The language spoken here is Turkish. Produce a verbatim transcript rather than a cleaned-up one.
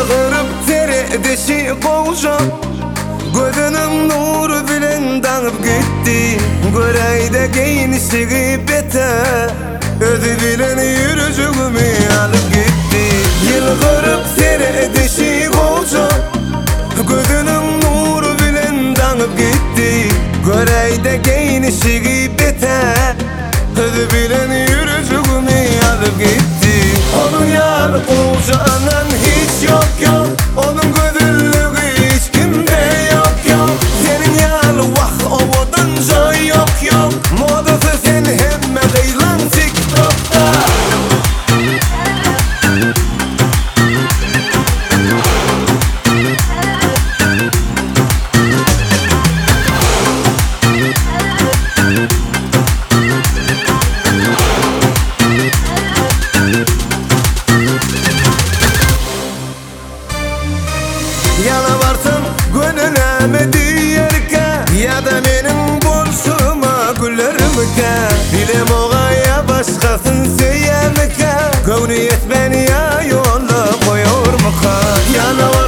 Yılgırıp tere deşi kovuşa Gözünün nuru bilen dağıp gitti Göreyde genişliği bete Özü bilen yürücüğümü alıp gitti Yılgırıp tere deşi kovuşa Gözünün nuru bilen dağıp gitti Göreyde genişliği bete Özü bilen yürücüğümü alıp gitti Onun yarı kovuşanan hiç yok yok Onun gözünlüğü hiç kimde yok yok Senin yarı vah ovadan joy yok yok Modası sen hemme gıylan TikTok'ta Yana varsın gönüleme diyerke Ya da benim bolşuma gülermike Bilem oğaya başkasın seyemike Kavni etmen ya yolla koyor muka Yana